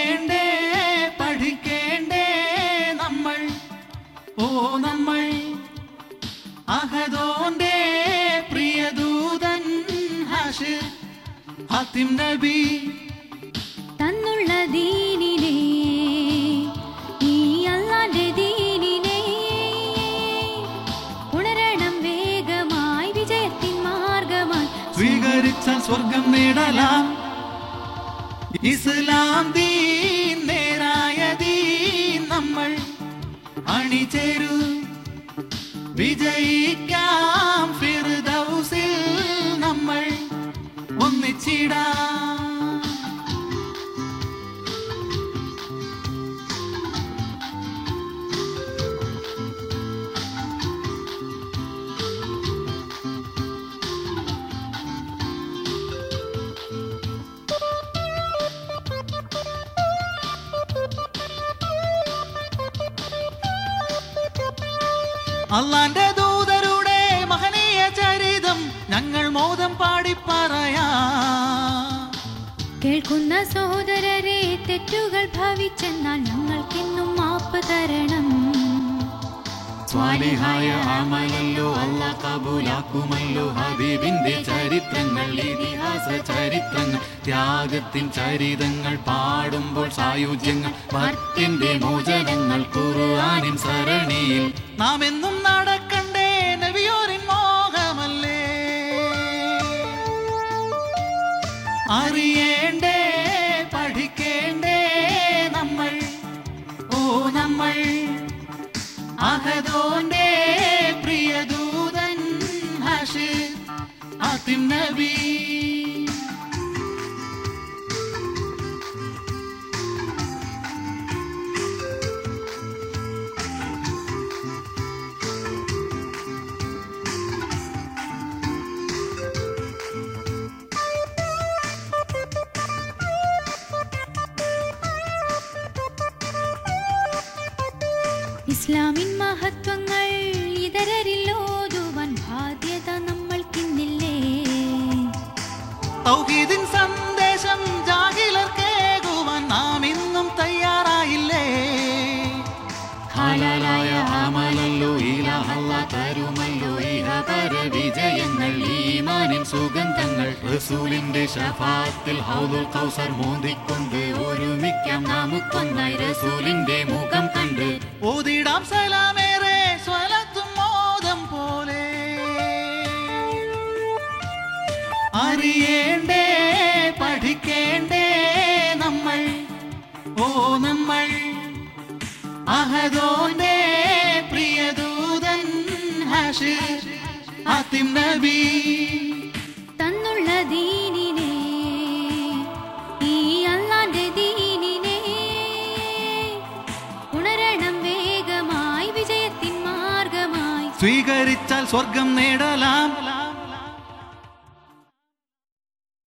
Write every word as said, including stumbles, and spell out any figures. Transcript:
അറിയേണ്ടേ പഠിക്കേണ്ടേ നമ്മൾ ഓ നമ്മൾ അഹദോന്റെ പ്രിയദൂതൻ ഹാഷിർ ഹാത്തിം നബി തന്നുള്ള ദീനിനെ ഈ അല്ലാഹുവിന്റെ ദീനിനെ ഉണരണം വേഗമായി വിജയത്തിൻ മാർഗമായി സ്വീകരിച്ചാൽ സ്വർഗം നേടലാം ഇസ്ലാം ദീൻ നേരായ ദീൻ നമ്മൾ അണിചേരൂ വിജയിക്കാം ഫിർദൗസിൽ നമ്മൾ ഒന്നിച്ചിടാം അല്ലാന്റെ ദൂതരുടെ മഹനീയ ചരിതം ഞങ്ങൾ മോദം പാടി പറയാം. കേൾക്കുന്ന സഹോദരരെ തെറ്റുകൾ ഭാവിച്ചെന്നാൽ ഞങ്ങൾക്കെന്നും മാപ്പ് തരണം. സ്വാലിഹായ അമലല്ലോ അല്ലാഹ് കബൂലാക്കുമല്ലോ. ഹബീബിന്റെ ചരിത്രങ്ങൾ ഇതിഹാസ ചരിത്രങ്ങൾ ത്യാഗത്തിൻ ചരിതങ്ങൾ പാടുമ്പോൾ സായുജ്യങ്ങൾ ഭക്തിന്റെ മോചനങ്ങൾ ഖുർആനിൻ സരണിയിൽ നാം എന്നും നടക്കണ്ടേ നബിയോരിൻ മോഹമല്ലേ. അറിയേണ്ടേ പഠിക്കേണ്ടേ നമ്മൾ ഓ നമ്മൾ അഹദോന്റെ പ്രിയദൂതൻ ഹാഷിർ ഹാത്തിം നബി ഇസ്ലാമിൻ മഹത്വങ്ങൾ ഇതരരിൽ ഓതുവാൻ ബാധ്യത നമ്മൾക്കിന്നില്ലേ. തൗഹീദിൻ സന്ദേശം ജാഹിലർക്കേകുവാൻ നാം ഇന്നും തയ്യാറായില്ലേ. ഹലാലായ അമലല്ലോ ഇലാഹല്ലാഹ് തരുമല്ലോ ഇഹപര വിജയങ്ങൾ ഈമാനിൻ സുഗന്ധങ്ങൾ റസൂലിന്റെ ശഫാഅത്തിൽ ഹൗദുൽ കൗസർ മോദിക്കൊണ്ട് ഒരുമിക്കാം നമുക്കൊന്നായി റസൂലിന്റെ മുഖം കണ്ട് ഓതിടാം സലാമേറെ സ്വലത്തും മോദം പോലെ. അറിയേണ്ടേ പഠിക്കേണ്ടേ നമ്മൾ ഓ നമ്മൾ അഹദോന്റെ പ്രിയദൂതൻ ഹാഷിർ ഹാത്തിം നബി തന്നുള്ള ദീനിനെ ഈ അല്ലാഹുവിന്റെ ദീനിനെ ഉണരണം വേഗമായി വിജയത്തിൻ മാർഗമായി സ്വീകരിച്ചാൽ സ്വർഗം നേടലാം.